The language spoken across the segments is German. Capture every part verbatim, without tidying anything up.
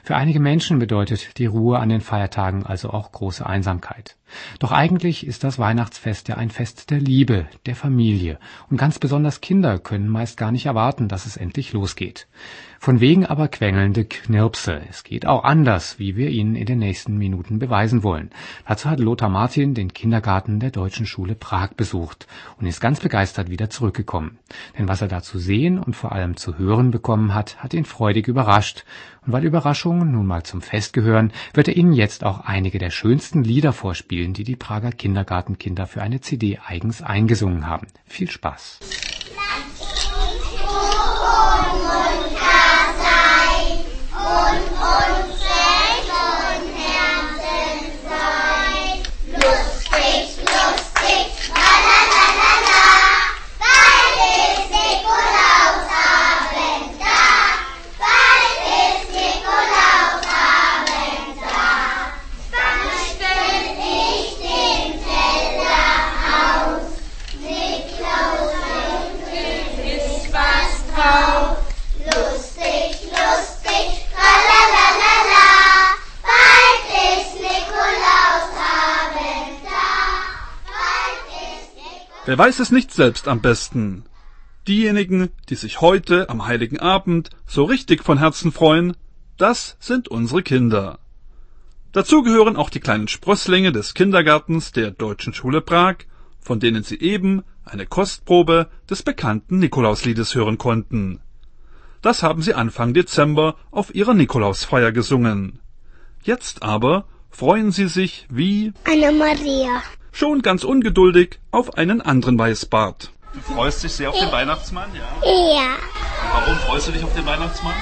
Für einige Menschen bedeutet die Ruhe an den Feiertagen also auch große Einsamkeit. Doch eigentlich ist das Weihnachtsfest ja ein Fest der Liebe, der Familie. Und ganz besonders Kinder können meist gar nicht erwarten, dass es endlich losgeht. Von wegen aber quengelnde Knirpse. Es geht auch anders, wie wir Ihnen in den nächsten Minuten beweisen wollen. Dazu hat Lothar Martin den Kindergarten der Deutschen Schule Prag besucht und ist ganz begeistert wieder zurückgekommen. Denn was er da zu sehen und vor allem zu hören bekommen hat, hat ihn freudig überrascht. Und weil Überraschungen nun mal zum Fest gehören, wird er Ihnen jetzt auch einige der schönsten Lieder vorspielen, die die Prager Kindergartenkinder für eine C D eigens eingesungen haben. Viel Spaß! Wer weiß es nicht selbst am besten? Diejenigen, die sich heute am Heiligen Abend so richtig von Herzen freuen, das sind unsere Kinder. Dazu gehören auch die kleinen Sprösslinge des Kindergartens der Deutschen Schule Prag, von denen Sie eben eine Kostprobe des bekannten Nikolausliedes hören konnten. Das haben sie Anfang Dezember auf ihrer Nikolausfeier gesungen. Jetzt aber freuen sie sich wie Anna-Maria. Schon ganz ungeduldig auf einen anderen Weißbart. Du freust dich sehr auf den Weihnachtsmann, ja? Ja. Und warum freust du dich auf den Weihnachtsmann?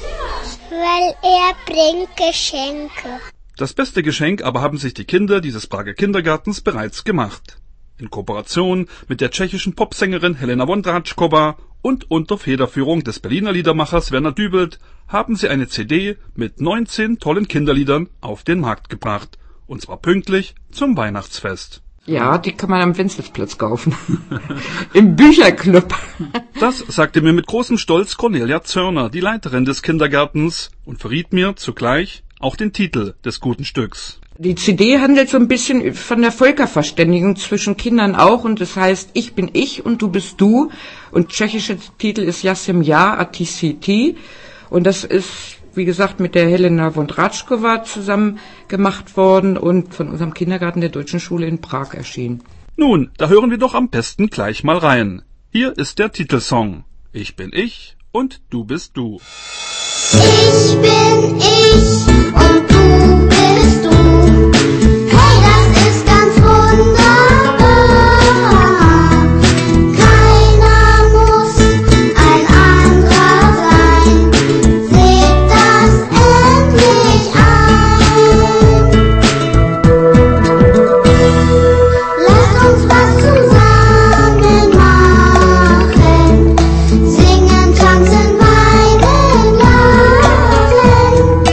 Weil er bringt Geschenke. Das beste Geschenk aber haben sich die Kinder dieses Prager Kindergartens bereits gemacht. In Kooperation mit der tschechischen Popsängerin Helena Vondráčková und unter Federführung des Berliner Liedermachers Werner Dübelt haben sie eine C D mit neunzehn tollen Kinderliedern auf den Markt gebracht. Und zwar pünktlich zum Weihnachtsfest. Ja, die kann man am Wenzelsplatz kaufen. Im Bücherclub. Das sagte mir mit großem Stolz Cornelia Zörner, die Leiterin des Kindergartens, und verriet mir zugleich auch den Titel des guten Stücks. Die C D handelt so ein bisschen von der Völkerverständigung zwischen Kindern auch, und das heißt, ich bin ich und du bist du. Und tschechischer Titel ist Ja jsem já a ty jsi ty. Und das ist, wie gesagt, mit der Helena Vondráčková zusammen gemacht worden und von unserem Kindergarten der Deutschen Schule in Prag erschienen. Nun, da hören wir doch am besten gleich mal rein. Hier ist der Titelsong. Ich bin ich und du bist du. Ich bin ich und du bist du. Hey, das ist ganz wunderbar. Keiner muss ein anderer sein. Seht das endlich ein. Lasst uns was zusammen machen. Singen, tanzen, weinen, lachen.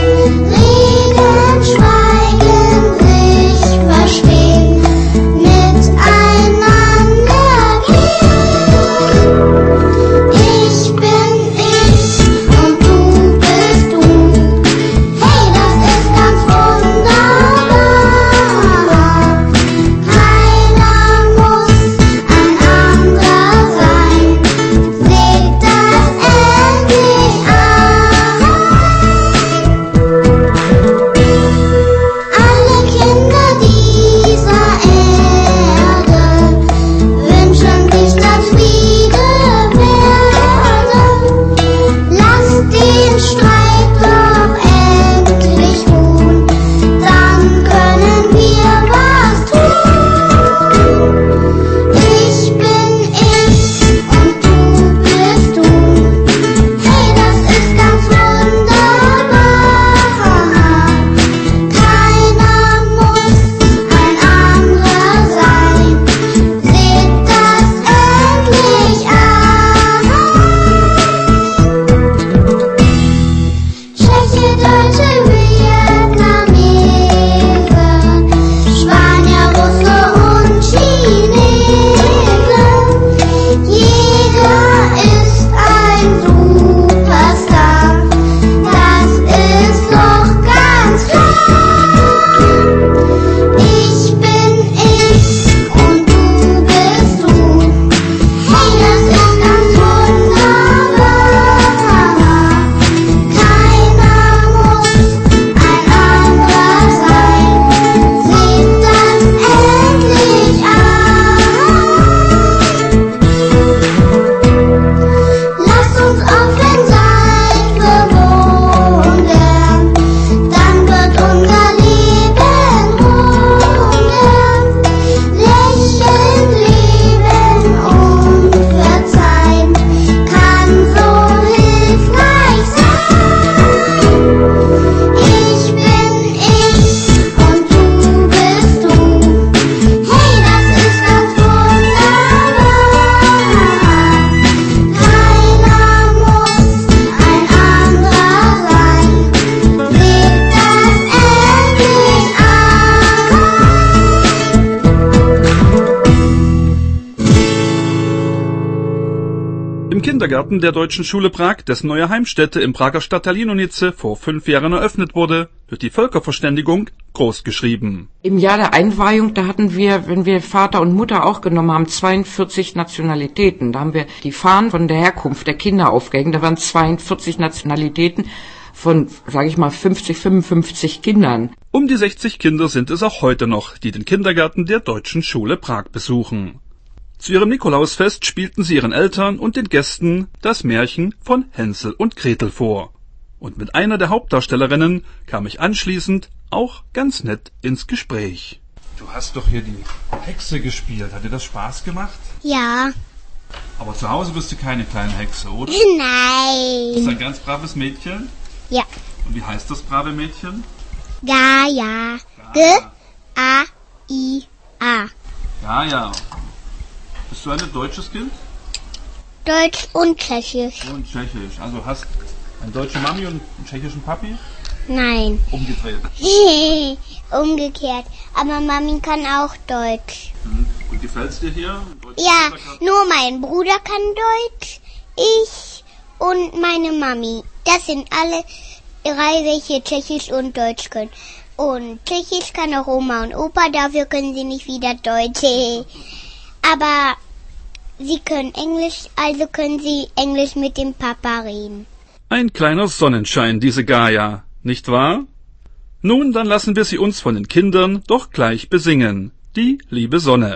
Kindergarten der Deutschen Schule Prag, dessen neue Heimstätte im Prager Stadtteil Jinonice vor fünf Jahren eröffnet wurde, durch die Völkerverständigung großgeschrieben. Im Jahr der Einweihung, da hatten wir, wenn wir Vater und Mutter auch genommen haben, zweiundvierzig Nationalitäten. Da haben wir die Fahnen von der Herkunft der Kinder aufgehängt. Da waren zweiundvierzig Nationalitäten von, sage ich mal, fünfzig, fünfundfünfzig Kindern. Um die sechzig Kinder sind es auch heute noch, die den Kindergarten der Deutschen Schule Prag besuchen. Zu ihrem Nikolausfest spielten sie ihren Eltern und den Gästen das Märchen von Hänsel und Gretel vor. Und mit einer der Hauptdarstellerinnen kam ich anschließend auch ganz nett ins Gespräch. Du hast doch hier die Hexe gespielt. Hat dir das Spaß gemacht? Ja. Aber zu Hause bist du keine kleine Hexe, oder? Nein. Bist du ein ganz braves Mädchen? Ja. Und wie heißt das brave Mädchen? Gaia. G A I A. Ja, ja. Bist du ein deutsches Kind? Deutsch und Tschechisch. Und Tschechisch. Also hast eine deutsche Mami und einen tschechischen Papi? Nein. Umgedreht. Umgekehrt. Aber Mami kann auch Deutsch. Hm. Und gefällt's dir hier? Ja, nur mein Bruder kann Deutsch, ich und meine Mami. Das sind alle drei, welche Tschechisch und Deutsch können. Und Tschechisch kann auch Oma und Opa, dafür können sie nicht wieder Deutsch. Aber sie können Englisch, also können sie Englisch mit dem Papa reden. Ein kleiner Sonnenschein, diese Gaia, nicht wahr? Nun, dann lassen wir sie uns von den Kindern doch gleich besingen. Die liebe Sonne.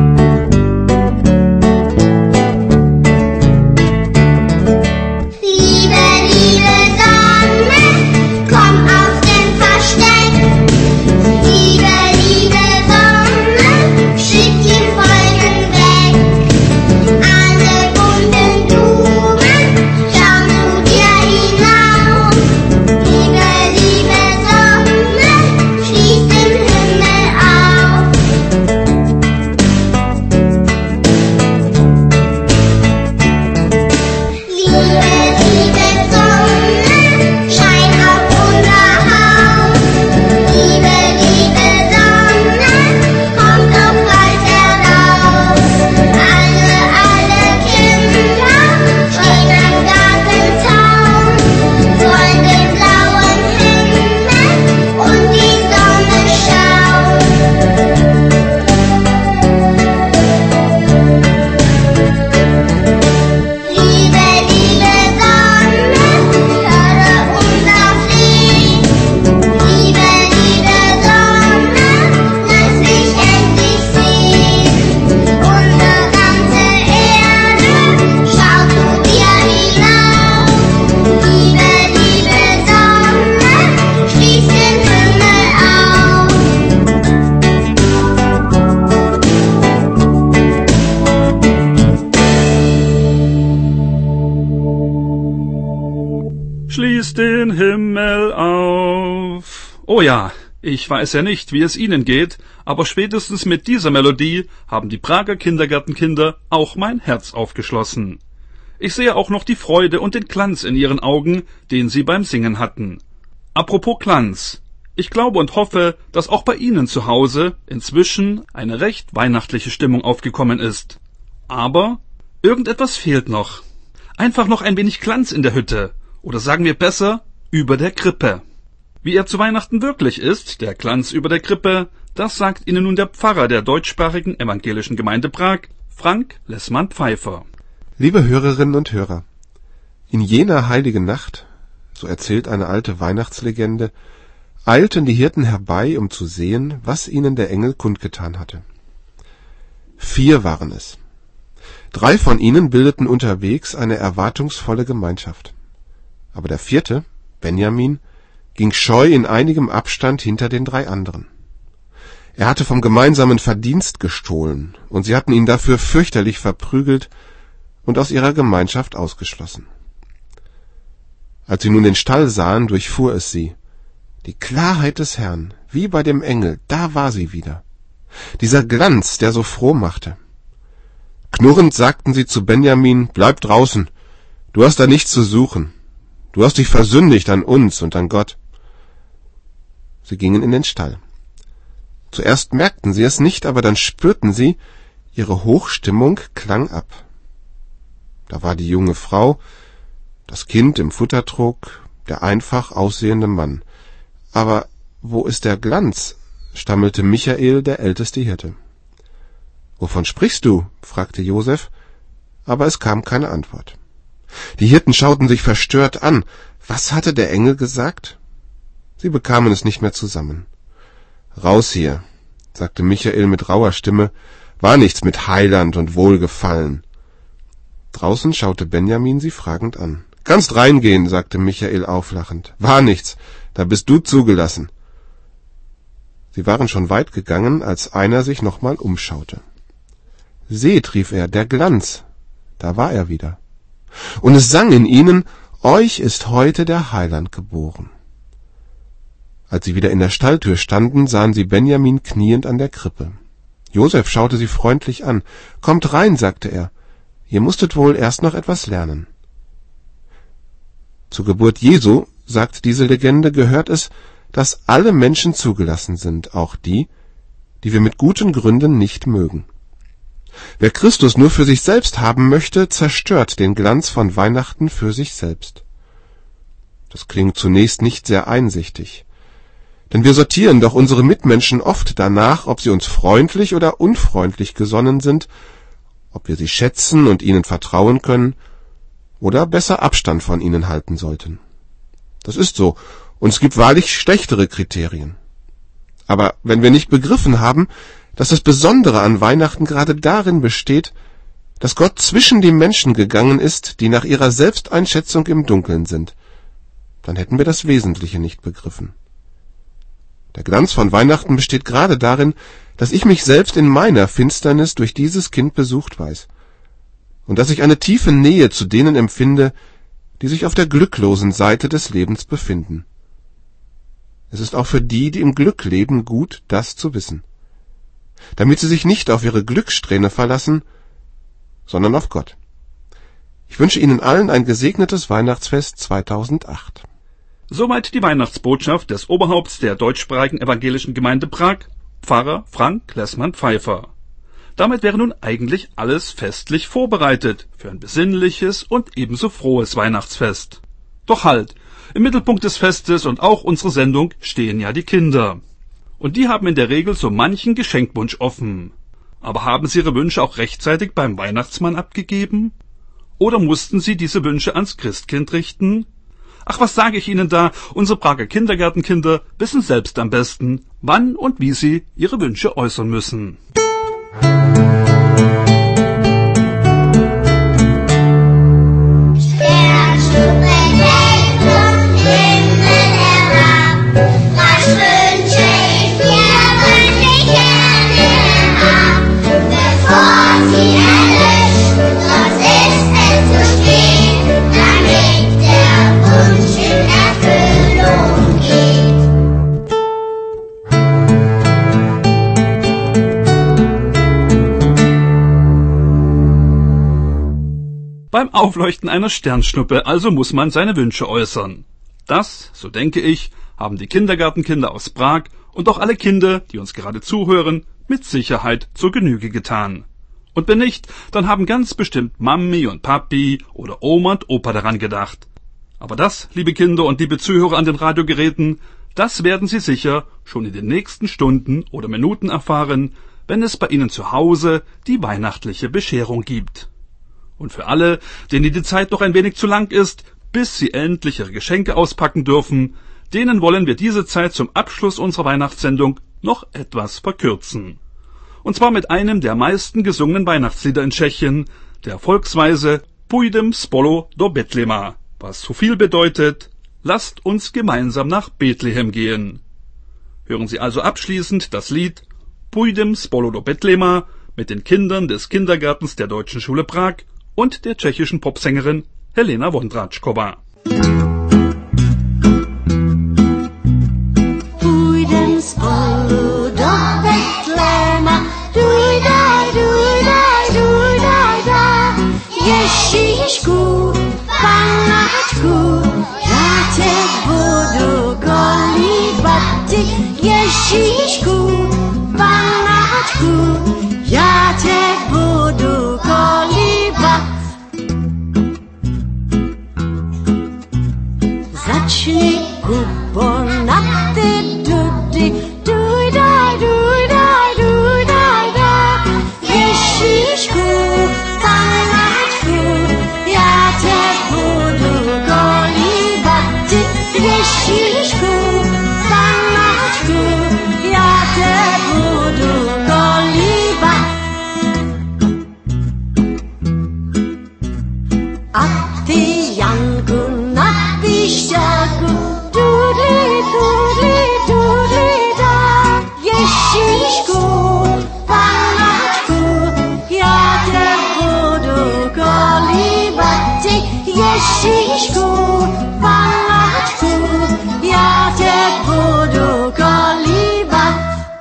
Liebe, liebe Sonne, komm aus dem Versteck. Liebe, liebe Sonne, schick die Wolken weg. Alle bunten Blumen schauen zu dir hinauf. Liebe, liebe Sonne, schließ den Himmel auf. Liebe, liebe Sonne, schein auf unser Haus. Liebe, liebe Sonne, kommt doch bald heraus. Alle, alle Kinder stehen am Gartenzaun, wollen den blauen Himmel und die Sonne schauen. Liebe, liebe Sonne, höre unser Lied. Liebe, liebe Sonne, lass mich endlich sehen. Unsere ganze Erde schaut zu dir hinauf. Liebe, liebe Sonne, schließ den Himmel auf. Schließ den Himmel auf. Oh ja, ich weiß ja nicht, wie es Ihnen geht, aber spätestens mit dieser Melodie haben die Prager Kindergartenkinder auch mein Herz aufgeschlossen. Ich sehe auch noch die Freude und den Glanz in ihren Augen, den sie beim Singen hatten. Apropos Glanz. Ich glaube und hoffe, dass auch bei Ihnen zu Hause inzwischen eine recht weihnachtliche Stimmung aufgekommen ist. Aber irgendetwas fehlt noch. Einfach noch ein wenig Glanz in der Hütte. Oder sagen wir besser, über der Krippe. Wie er zu Weihnachten wirklich ist, der Glanz über der Krippe, das sagt Ihnen nun der Pfarrer der deutschsprachigen evangelischen Gemeinde Prag, Frank Lessmann-Pfeiffer. Liebe Hörerinnen und Hörer, in jener heiligen Nacht, so erzählt eine alte Weihnachtslegende, eilten die Hirten herbei, um zu sehen, was ihnen der Engel kundgetan hatte. Vier waren es. Drei von ihnen bildeten unterwegs eine erwartungsvolle Gemeinschaft. Aber der vierte, Benjamin, ging scheu in einigem Abstand hinter den drei anderen. Er hatte vom gemeinsamen Verdienst gestohlen, und sie hatten ihn dafür fürchterlich verprügelt und aus ihrer Gemeinschaft ausgeschlossen. Als sie nun den Stall sahen, durchfuhr es sie. Die Klarheit des Herrn, wie bei dem Engel, da war sie wieder. Dieser Glanz, der so froh machte. Knurrend sagten sie zu Benjamin, bleib draußen, du hast da nichts zu suchen. Du hast dich versündigt an uns und an Gott. Sie gingen in den Stall. Zuerst merkten sie es nicht, aber dann spürten sie, ihre Hochstimmung klang ab. Da war die junge Frau, das Kind im Futtertrog, der einfach aussehende Mann. Aber wo ist der Glanz? Stammelte Michael, der älteste Hirte. »Wovon sprichst du?« fragte Josef, aber es kam keine Antwort. Die Hirten schauten sich verstört an. Was hatte der Engel gesagt? Sie bekamen es nicht mehr zusammen. »Raus hier«, sagte Michael mit rauer Stimme, »war nichts mit Heiland und Wohlgefallen.« Draußen schaute Benjamin sie fragend an. »Kannst reingehen«, sagte Michael auflachend. »War nichts, da bist du zugelassen.« Sie waren schon weit gegangen, als einer sich nochmal umschaute. »Seht«, rief er, »der Glanz«, da war er wieder. Und es sang in ihnen, »Euch ist heute der Heiland geboren.« Als sie wieder in der Stalltür standen, sahen sie Benjamin kniend an der Krippe. Josef schaute sie freundlich an. »Kommt rein«, sagte er, »ihr musstet wohl erst noch etwas lernen.« Zur Geburt Jesu, sagt diese Legende, gehört es, dass alle Menschen zugelassen sind, auch die, die wir mit guten Gründen nicht mögen. Wer Christus nur für sich selbst haben möchte, zerstört den Glanz von Weihnachten für sich selbst. Das klingt zunächst nicht sehr einsichtig. Denn wir sortieren doch unsere Mitmenschen oft danach, ob sie uns freundlich oder unfreundlich gesonnen sind, ob wir sie schätzen und ihnen vertrauen können oder besser Abstand von ihnen halten sollten. Das ist so, und es gibt wahrlich schlechtere Kriterien. Aber wenn wir nicht begriffen haben, dass das Besondere an Weihnachten gerade darin besteht, dass Gott zwischen die Menschen gegangen ist, die nach ihrer Selbsteinschätzung im Dunkeln sind, dann hätten wir das Wesentliche nicht begriffen. Der Glanz von Weihnachten besteht gerade darin, dass ich mich selbst in meiner Finsternis durch dieses Kind besucht weiß und dass ich eine tiefe Nähe zu denen empfinde, die sich auf der glücklosen Seite des Lebens befinden. Es ist auch für die, die im Glück leben, gut, das zu wissen, damit sie sich nicht auf ihre Glückssträhne verlassen, sondern auf Gott. Ich wünsche Ihnen allen ein gesegnetes Weihnachtsfest zweitausendacht. Soweit die Weihnachtsbotschaft des Oberhaupts der deutschsprachigen evangelischen Gemeinde Prag, Pfarrer Frank Lessmann-Pfeiffer. Damit wäre nun eigentlich alles festlich vorbereitet für ein besinnliches und ebenso frohes Weihnachtsfest. Doch halt, im Mittelpunkt des Festes und auch unserer Sendung stehen ja die Kinder. Und die haben in der Regel so manchen Geschenkwunsch offen. Aber haben sie ihre Wünsche auch rechtzeitig beim Weihnachtsmann abgegeben? Oder mussten sie diese Wünsche ans Christkind richten? Ach, was sage ich Ihnen da? Unsere Prager Kindergartenkinder wissen selbst am besten, wann und wie sie ihre Wünsche äußern müssen. Beim Aufleuchten einer Sternschnuppe also muss man seine Wünsche äußern. Das, so denke ich, haben die Kindergartenkinder aus Prag und auch alle Kinder, die uns gerade zuhören, mit Sicherheit zur Genüge getan. Und wenn nicht, dann haben ganz bestimmt Mami und Papi oder Oma und Opa daran gedacht. Aber das, liebe Kinder und liebe Zuhörer an den Radiogeräten, das werden Sie sicher schon in den nächsten Stunden oder Minuten erfahren, wenn es bei Ihnen zu Hause die weihnachtliche Bescherung gibt. Und für alle, denen die Zeit noch ein wenig zu lang ist, bis sie endlich ihre Geschenke auspacken dürfen, denen wollen wir diese Zeit zum Abschluss unserer Weihnachtssendung noch etwas verkürzen. Und zwar mit einem der meisten gesungenen Weihnachtslieder in Tschechien, der Volksweise Půjdem spolu do Betlema, was so viel bedeutet, lasst uns gemeinsam nach Bethlehem gehen. Hören Sie also abschließend das Lied Půjdem spolu do Betlema mit den Kindern des Kindergartens der Deutschen Schule Prag und der tschechischen Popsängerin Helena Vondráčková. Půjdem spolu do Betléma, duj daj, duj daj, duj daj, daj. Ježíšku, Panačku, já tě budu kolíbat. Ježíšku, Panačku, já tě budu kolíbat. kuponate dudi, duidaj, duidaj, duidaj, da. Ježíšku, Panačku, já tě budu kolíbat. Ježíšku, Panačku, já tě budu kolíbat. A ty, Janku, na píšťáku, dudli, dudli, dudli, da. Ježíšku, Panačku, já tě budu kolíbat. Ježíšku, Panačku, já tě budu kolíbat.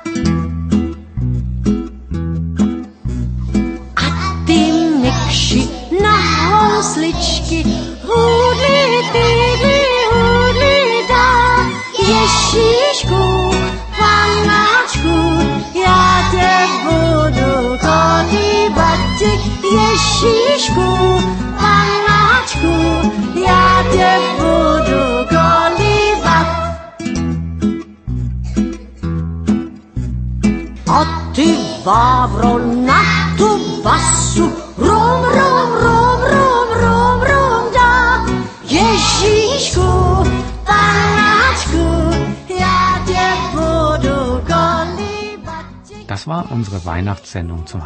A ty, Mikši, na housličky, hudli, týdli, hudli, dá. Ježíšku, Panačku, já tě budu kolíbat. Ježíšku, Panačku, já tě budu kolíbat. A ty, Vávro, na tu basu, rum, rum, rum, rum, rum, rum, dá. Ježíšku, Panačku, já tě budu kolíbat. Das war unsere Weihnachtssendung zum